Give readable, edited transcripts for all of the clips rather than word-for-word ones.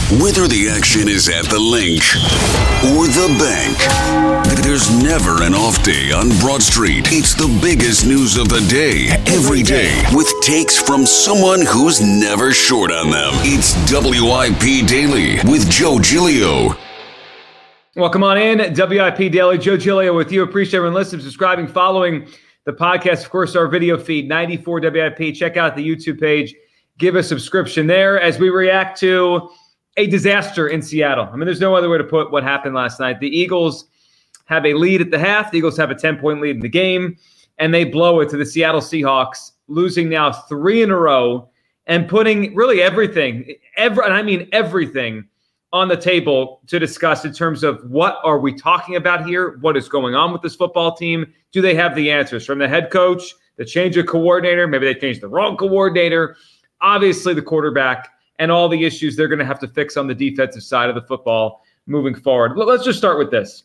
Whether the action is at the link or the bank, there's never an off day on Broad Street. It's the biggest news of the day, every day, with takes from someone who's never short on them. It's WIP Daily with Joe Giglio. Welcome on in, WIP Daily. Joe Giglio with you. Appreciate everyone listening, subscribing, following the podcast. Of course, our video feed, 94 WIP. Check out the YouTube page. Give a subscription there as we react to a disaster in Seattle. I mean, there's no other way to put what happened last night. The Eagles have a lead at the half. The Eagles have a 10-point lead in the game, and they blow it to the Seattle Seahawks, losing now 3 in a row and putting really everything, and I mean everything, on the table to discuss in terms of what are we talking about here? What is going on with this football team? Do they have the answers from the head coach, the change of coordinator? Maybe they changed the wrong coordinator. Obviously, the quarterback and all the issues they're going to have to fix on the defensive side of the football moving forward. Let's just start with this.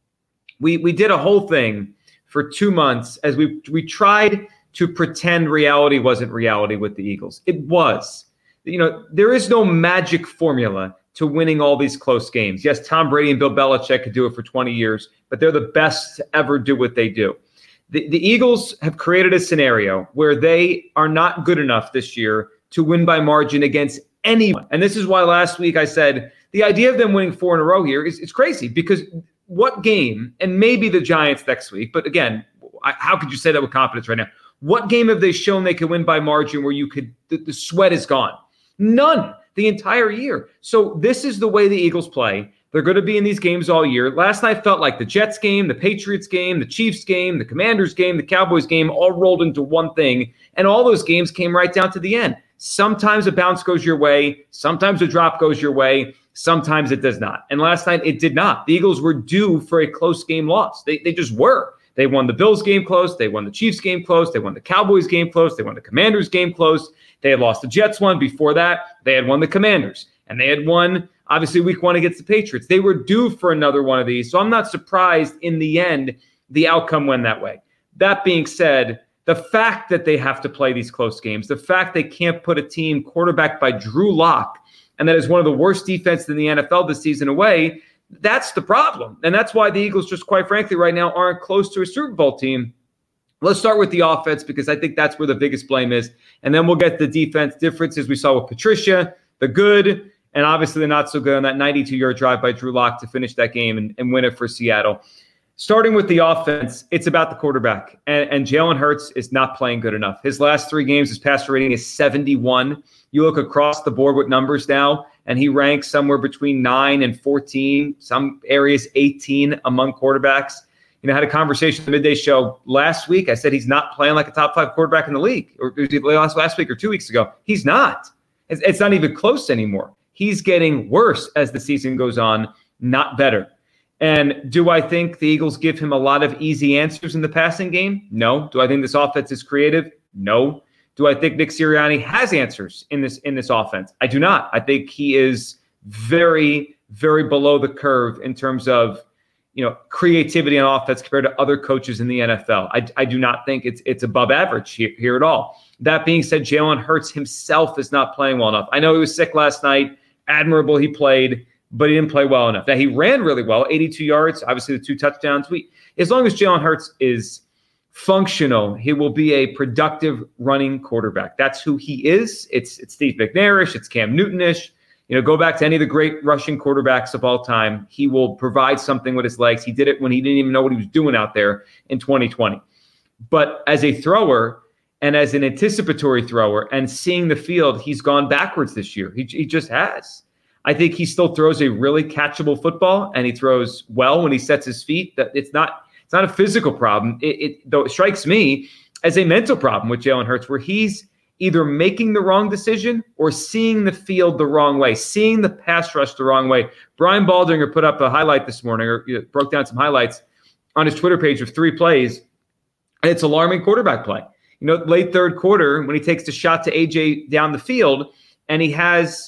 We did a whole thing for 2 months as we tried to pretend reality wasn't reality with the Eagles. It was. You know, there is no magic formula to winning all these close games. Yes, Tom Brady and Bill Belichick could do it for 20 years, but they're the best to ever do what they do. The Eagles have created a scenario where they are not good enough this year to win by margin against anyone. And this is why last week I said the idea of them winning 4 in a row here is crazy, because what game, and maybe the Giants next week, but again, how could you say that with confidence right now? What game have they shown they could win by margin where you could, the sweat is gone? None the entire year. So this is the way the Eagles play. They're going to be in these games all year. Last night felt like the Jets game, the Patriots game, the Chiefs game, the Commanders game, the Cowboys game, all rolled into one thing. And all those games came right down to the end. Sometimes a bounce goes your way. Sometimes a drop goes your way. Sometimes it does not. And last night it did not. The Eagles were due for a close game loss. They just were. They won the Bills game close. They won the Chiefs game close. They won the Cowboys game close. They won the Commanders game close. They had lost the Jets one. Before that, they had won the Commanders. And they had won, obviously, week 1 against the Patriots. They were due for another one of these. So I'm not surprised in the end the outcome went that way. That being said, the fact that they have to play these close games, the fact they can't put a team quarterbacked by Drew Lock, and that is one of the worst defenses in the NFL this season away, that's the problem. And that's why the Eagles just quite frankly right now aren't close to a Super Bowl team. Let's start with the offense because I think that's where the biggest blame is. And then we'll get the defense differences we saw with Patricia, the good, and obviously the not so good on that 92-yard drive by Drew Lock to finish that game and win it for Seattle. Starting with the offense, it's about the quarterback. And Jalen Hurts is not playing good enough. His last 3 games, his passer rating is 71. You look across the board with numbers now, and he ranks somewhere between 9 and 14, some areas 18 among quarterbacks. You know, I had a conversation on the midday show last week. I said he's not playing like a top 5 quarterback in the league. Or last week or 2 weeks ago. He's not. It's not even close anymore. He's getting worse as the season goes on, not better. And do I think the Eagles give him a lot of easy answers in the passing game? No. Do I think this offense is creative? No. Do I think Nick Sirianni has answers in this offense? I do not. I think he is very, very below the curve in terms of, you know, creativity on offense compared to other coaches in the NFL. I do not think it's above average here at all. That being said, Jalen Hurts himself is not playing well enough. I know he was sick last night. Admirable he played, but he didn't play well enough. Now, he ran really well, 82 yards, obviously the 2 touchdowns. As long as Jalen Hurts is functional, he will be a productive running quarterback. That's who he is. It's Steve McNairish. It's Cam Newton-ish. You know, go back to any of the great rushing quarterbacks of all time. He will provide something with his legs. He did it when he didn't even know what he was doing out there in 2020. But as a thrower and as an anticipatory thrower and seeing the field, he's gone backwards this year. He just has. I think he still throws a really catchable football, and he throws well when he sets his feet. That it's not a physical problem. Though it strikes me as a mental problem with Jalen Hurts, where he's either making the wrong decision or seeing the field the wrong way, seeing the pass rush the wrong way. Brian Baldinger put up a highlight this morning, or broke down some highlights on his Twitter page of 3 plays, and it's alarming quarterback play. You know, late third quarter when he takes the shot to AJ down the field, and he has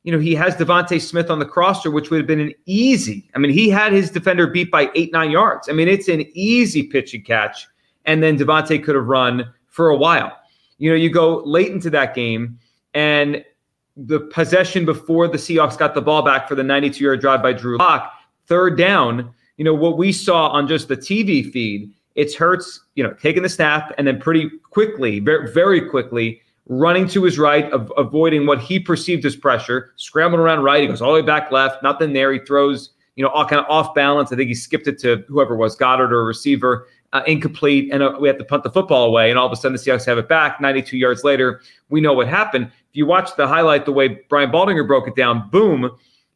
Devontae Smith on the crosser, which would have been an easy. I mean, he had his defender beat by 8-9 yards. I mean, it's an easy pitch and catch, and then Devontae could have run for a while. You know, you go late into that game, and the possession before the Seahawks got the ball back for the 92-yard drive by Drew Lock, third down, what we saw on just the TV feed, it's Hurts, taking the snap and then pretty quickly, very, very quickly, running to his right, avoiding what he perceived as pressure, scrambling around right. He goes all the way back left, nothing there. He throws, all kind of off balance. I think he skipped it to whoever it was, Goddard or a receiver, incomplete. And we have to punt the football away. And all of a sudden the Seahawks have it back. 92 yards later, we know what happened. If you watch the highlight, the way Brian Baldinger broke it down, boom.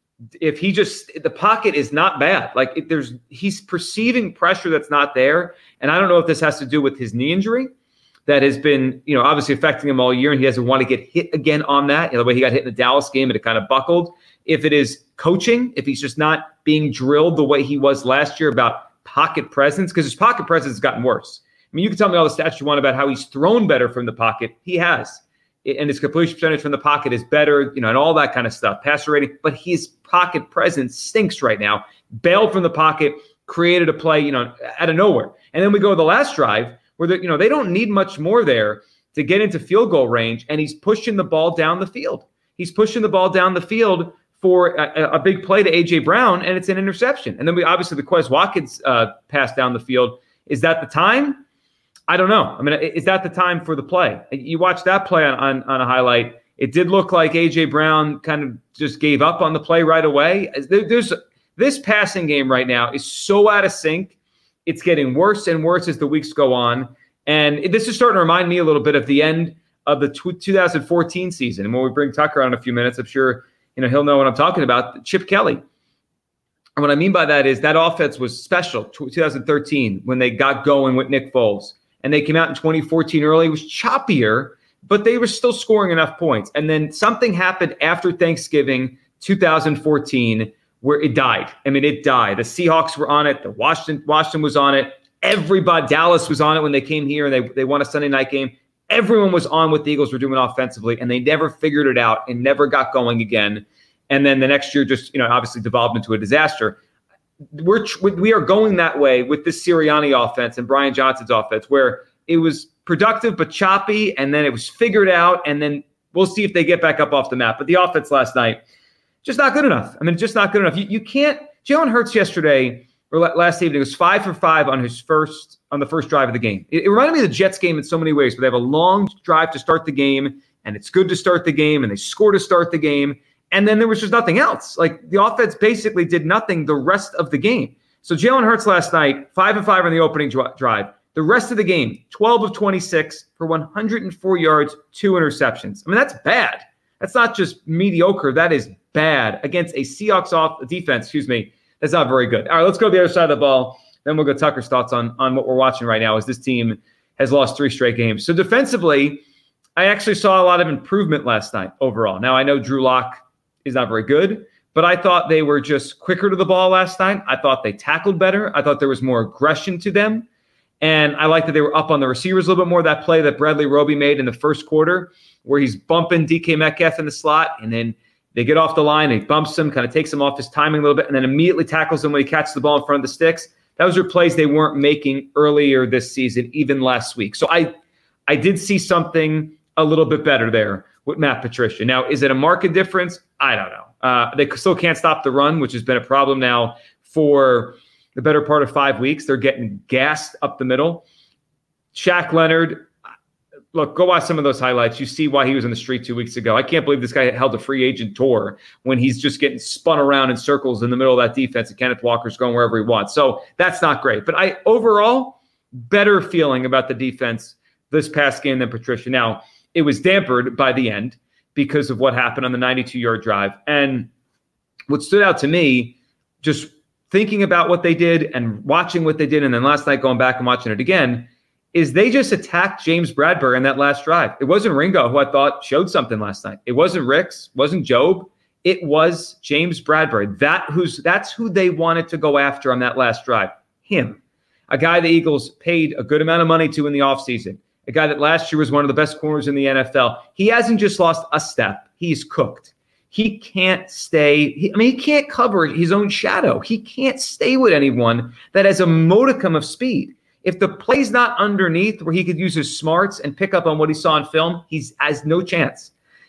If he the pocket is not bad. Like he's perceiving pressure that's not there. And I don't know if this has to do with his knee injury that has been, obviously affecting him all year. And he doesn't want to get hit again on that. The way he got hit in the Dallas game and it kind of buckled. If it is coaching, if he's just not being drilled the way he was last year about pocket presence, because his pocket presence has gotten worse. I mean, you can tell me all the stats you want about how he's thrown better from the pocket. He has. And his completion percentage from the pocket is better, and all that kind of stuff, passer rating. But his pocket presence stinks right now. Bailed from the pocket, created a play, out of nowhere. And then we go to the last drive where they don't need much more there to get into field goal range, and he's pushing the ball down the field. He's pushing the ball down the field for a big play to A.J. Brown, and it's an interception. And then obviously the Quez Watkins pass down the field. Is that the time? I don't know. I mean, is that the time for the play? You watch that play on a highlight. It did look like A.J. Brown kind of just gave up on the play right away. This passing game right now is so out of sync. It's getting worse and worse as the weeks go on. And this is starting to remind me a little bit of the end of the 2014 season. And when we bring Tucker on in a few minutes, I'm sure he'll know what I'm talking about. Chip Kelly. And what I mean by that is that offense was special. 2013 when they got going with Nick Foles. And they came out in 2014 early. It was choppier, but they were still scoring enough points. And then something happened after Thanksgiving 2014 where it died. I mean, it died. The Seahawks were on it. The Washington was on it. Everybody, Dallas was on it when they came here and they won a Sunday night game. Everyone was on what the Eagles were doing offensively, and they never figured it out and never got going again. And then the next year just, obviously devolved into a disaster. We are going that way with this Sirianni offense and Brian Johnson's offense, where it was productive but choppy, and then it was figured out, and then we'll see if they get back up off the map. But the offense last night, just not good enough. I mean, just not good enough. You can't. Jalen Hurts yesterday or last evening was 5 for 5 on the first drive of the game. It reminded me of the Jets game in so many ways, where they have a long drive to start the game, and it's good to start the game, and they score to start the game. And then there was just nothing else. Like the offense basically did nothing the rest of the game. So Jalen Hurts last night, 5 of 5 on the opening drive. The rest of the game, 12 of 26 for 104 yards, 2 interceptions. I mean, that's bad. That's not just mediocre. That is bad against a Seahawks defense. That's not very good. All right, let's go to the other side of the ball. Then we'll go Tucker's thoughts on what we're watching right now as this team has lost 3 straight games. So defensively, I actually saw a lot of improvement last night overall. Now, I know Drew Lock is not very good, but I thought they were just quicker to the ball last night. I thought they tackled better. I thought there was more aggression to them. And I like that they were up on the receivers a little bit more. That play that Bradley Roby made in the first quarter where he's bumping DK Metcalf in the slot, and then they get off the line, he bumps him, kind of takes him off his timing a little bit, and then immediately tackles him when he catches the ball in front of the sticks. Those are plays they weren't making earlier this season, even last week. So I did see something a little bit better there with Matt Patricia. Now, is it a market difference? I don't know. They still can't stop the run, which has been a problem now for the better part of 5 weeks. They're getting gassed up the middle. Shaq Leonard, look, go watch some of those highlights. You see why he was in the street 2 weeks ago. I can't believe this guy held a free agent tour when he's just getting spun around in circles in the middle of that defense, and Kenneth Walker's going wherever he wants. So that's not great. But I overall, better feeling about the defense this past game than Patricia. Now, it was dampered by the end because of what happened on the 92-yard drive. And what stood out to me, just thinking about what they did and watching what they did, and then last night going back and watching it again, is they just attacked James Bradbury in that last drive. It wasn't Ringo, who I thought showed something last night. It wasn't Ricks, wasn't Job. It was James Bradbury. That's who they wanted to go after on that last drive. Him. A guy the Eagles paid a good amount of money to in the offseason. A guy that last year was one of the best corners in the NFL. He hasn't just lost a step. He's cooked. He can't stay. He can't cover his own shadow. He can't stay with anyone that has a modicum of speed. If the play's not underneath where he could use his smarts and pick up on what he saw on film, he has no chance.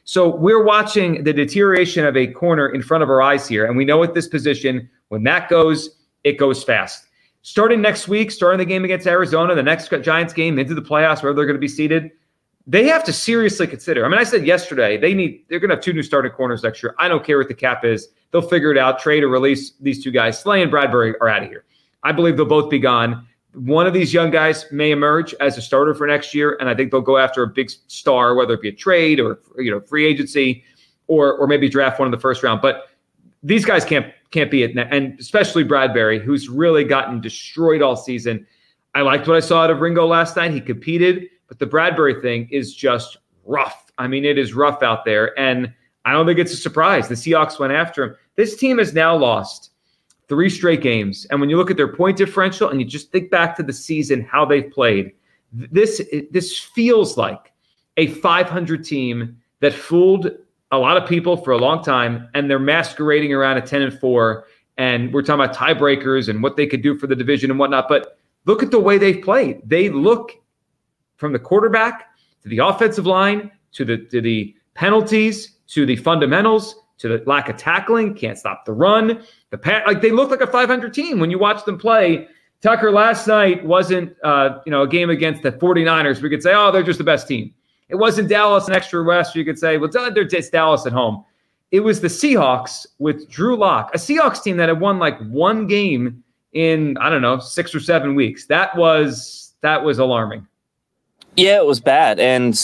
So we're watching the deterioration of a corner in front of our eyes here. And we know at this position, when that goes, it goes fast. Starting next week, starting the game against Arizona, the next Giants game into the playoffs where they're going to be seated, they have to seriously consider. I mean, I said yesterday, they're going to have 2 new starting corners next year. I don't care what the cap is. They'll figure it out, trade or release these 2 guys. Slay and Bradbury are out of here. I believe they'll both be gone. One of these young guys may emerge as a starter for next year, and I think they'll go after a big star, whether it be a trade or free agency, or maybe draft one in the first round. But these guys can't be it, and especially Bradbury, who's really gotten destroyed all season. I liked what I saw out of Ringo last night. He competed, but the Bradbury thing is just rough. I mean, it is rough out there, and I don't think it's a surprise. The Seahawks went after him. This team has now lost 3 straight games. And when you look at their point differential and you just think back to the season, how they've played, this feels like a 500 team that fooled a lot of people for a long time, and they're masquerading around a 10-4. And we're talking about tiebreakers and what they could do for the division and whatnot. But look at the way they've played. They look from the quarterback to the offensive line to the penalties to the fundamentals to the lack of tackling, can't stop the run. They look like a 500 team when you watch them play. Tucker, last night wasn't a game against the 49ers. We could say, oh, they're just the best team. It wasn't Dallas and extra West. You could say, well, they're just Dallas at home. It was the Seahawks with Drew Lock, a Seahawks team that had won like 1 game in, 6 or 7 weeks. That was alarming. Yeah, it was bad. And,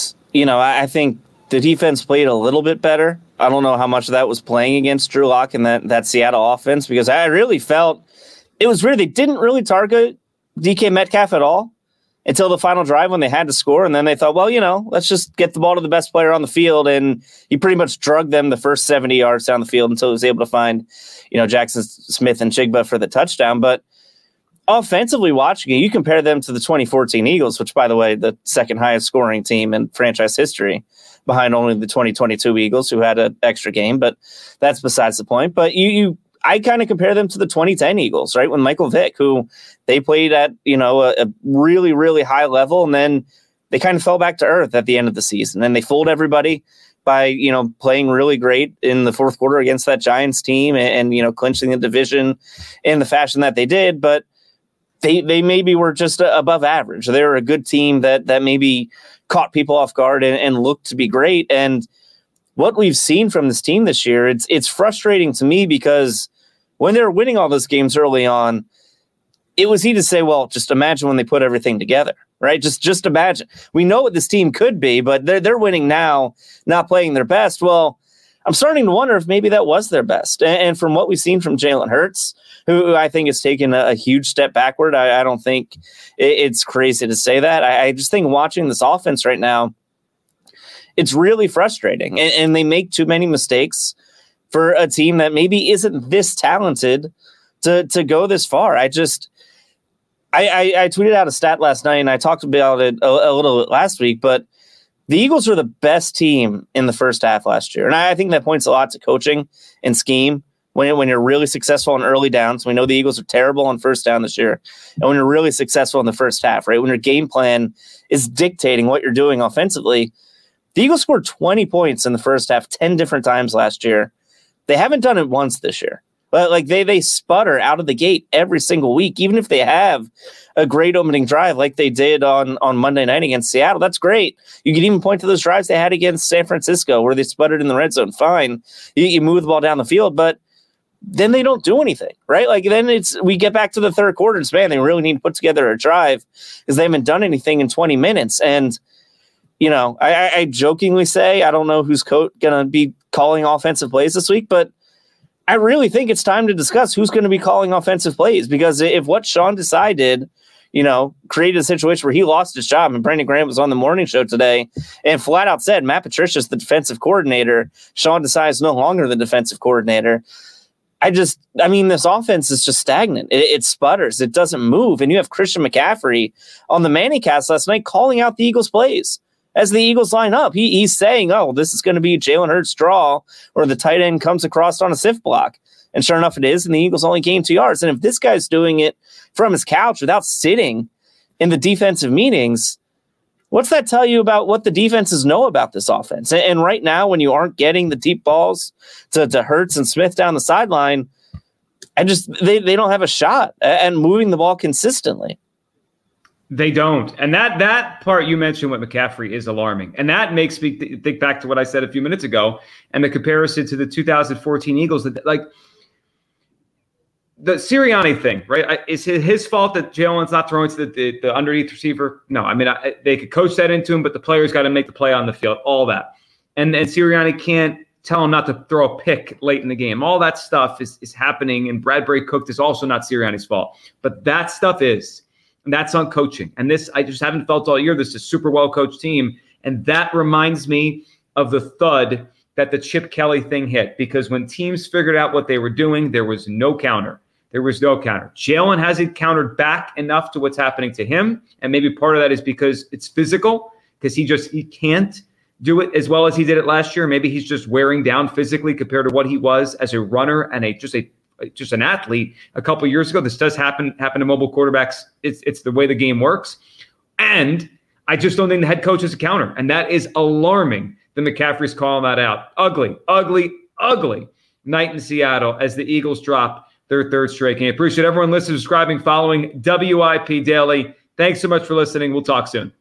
I think the defense played a little bit better. I don't know how much of that was playing against Drew Lock and that Seattle offense, because I really felt it was weird. They didn't really target DK Metcalf at all until the final drive when they had to score. And then they thought, well, let's just get the ball to the best player on the field. And he pretty much drugged them the first 70 yards down the field until he was able to find, Jackson Smith and Chigba for the touchdown. But offensively watching it, you compare them to the 2014 Eagles, which, by the way, the second highest scoring team in franchise history, behind only the 2022 Eagles, who had an extra game, but that's besides the point. But I kind of compare them to the 2010 Eagles, right? When Michael Vick, who they played at, a really, really high level, and then they kind of fell back to earth at the end of the season. And they fooled everybody by, playing really great in the fourth quarter against that Giants team and clinching the division in the fashion that they did. But they maybe were just above average. They were a good team that maybe caught people off guard and looked to be great. And what we've seen from this team this year, it's frustrating to me, because when they were winning all those games early on, it was easy to say, well, just imagine when they put everything together, right? Just imagine. We know what this team could be, but they're winning now, not playing their best. Well, I'm starting to wonder if maybe that was their best. And from what we've seen from Jalen Hurts, who I think has taken a huge step backward, I don't think it's crazy to say that. I just think watching this offense right now, it's really frustrating. And they make too many mistakes for a team that maybe isn't this talented to go this far. I tweeted out a stat last night, and I talked about it a little bit last week, but the Eagles were the best team in the first half last year. And I think that points a lot to coaching and scheme. When you're really successful on early downs, we know the Eagles are terrible on first down this year. And when you're really successful in the first half, right, when your game plan is dictating what you're doing offensively, the Eagles scored 20 points in the first half 10 different times last year. They haven't done it once this year. But they sputter out of the gate every single week, even if they have a great opening drive like they did on Monday night against Seattle. That's great. You can even point to those drives they had against San Francisco where they sputtered in the red zone. Fine. You move the ball down the field, but then they don't do anything, right? Then we get back to the third quarter and man, they really need to put together a drive because they haven't done anything in 20 minutes. And, I jokingly say, I don't know who's going to be calling offensive plays this week, but I really think it's time to discuss who's going to be calling offensive plays, because if what Sean Desai did, created a situation where he lost his job, and Brandon Graham was on the morning show today and flat out said, Matt Patricia's the defensive coordinator. Sean Desai is no longer the defensive coordinator. This offense is just stagnant. It sputters. It doesn't move. And you have Christian McCaffrey on the Manningcast last night calling out the Eagles plays as the Eagles line up. He's saying, oh, this is going to be Jalen Hurts' draw, or the tight end comes across on a sift block. And sure enough, it is. And the Eagles only gained 2 yards. And if this guy's doing it from his couch without sitting in the defensive meetings, What's that tell you about what the defenses know about this offense? And right now, when you aren't getting the deep balls to Hurts and Smith down the sideline, they don't have a shot at moving the ball consistently. They don't. And that part you mentioned with McCaffrey is alarming. And that makes me think back to what I said a few minutes ago and the comparison to the 2014 Eagles. That, like, the Sirianni thing, right? Is it his fault that Jalen's not throwing to the underneath receiver? No, I mean, they could coach that into him, but the player's got to make the play on the field, all that. And Sirianni can't tell him not to throw a pick late in the game. All that stuff is happening, and Bradbury cooked is also not Sirianni's fault. But that stuff is, and that's on coaching. And this, I just haven't felt all year, this is a super well-coached team. And that reminds me of the thud that the Chip Kelly thing hit, because when teams figured out what they were doing, there was no counter. There was no counter. Jalen hasn't countered back enough to what's happening to him. And maybe part of that is because it's physical, because he can't do it as well as he did it last year. Maybe he's just wearing down physically compared to what he was as a runner and just an athlete a couple of years ago. This does happen to mobile quarterbacks. It's the way the game works. And I just don't think the head coach has a counter. And that is alarming that McCaffrey's calling that out. Ugly night in Seattle as the Eagles drop their third straight game. Appreciate everyone listening, subscribing, following WIP Daily. Thanks so much for listening. We'll talk soon.